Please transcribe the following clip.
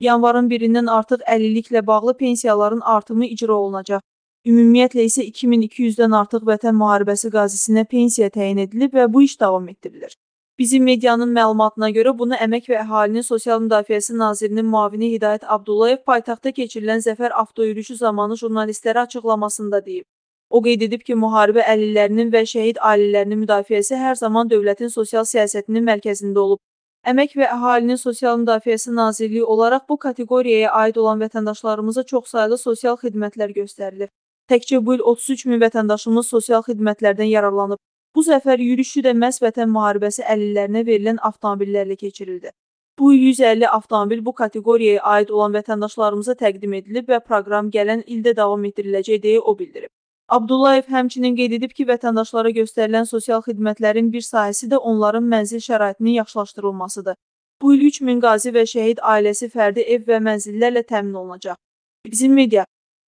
Yanvarın 1-dən artıq əlilliklə bağlı pensiyaların artımı icra olunacaq. Ümumiyyətlə isə 2200-dən artıq Vətən müharibəsi qazisinə pensiya təyin edilib və bu iş davam etdirilir. Bizim medianın məlumatına görə bunu Əmək və Əhalinin Sosial Müdafiəsi Nazirinin müavini Hidayət Abdullayev paytaxtda keçirilən Zəfər avtoyürüyüşü zamanı jurnalistlərə açıqlamasında deyib. O qeyd edib ki, müharibə əlillərinin və şəhid ailələrinin müdafiəsi hər zaman dövlətin sosial siyasətinin mərkəzində olub. Əmək və Əhalinin Sosial Müdafiəsi Nazirliyi olaraq bu kateqoriyaya aid olan vətəndaşlarımıza çoxsaylı sosial xidmətlər göstərilir. Təkcə bu il 33 min vətəndaşımız sosial xidmətlərdən yararlanıb. Bu zəfər yürüyüşü də məhz Vətən müharibəsi əlillərinə verilən avtomobillərlə keçirildi. Bu il 150 avtomobil bu kateqoriyaya aid olan vətəndaşlarımıza təqdim edilib və proqram gələn ildə davam etdiriləcək deyə o bildirib. Abdullayev həmçinin qeyd edib ki, vətəndaşlara göstərilən sosial xidmətlərin bir sahəsi də onların mənzil şəraitinin yaxşılaşdırılmasıdır. Bu il 3000 qazi və şəhid ailəsi fərdi ev və mənzillərlə təmin olunacaq. Bizim media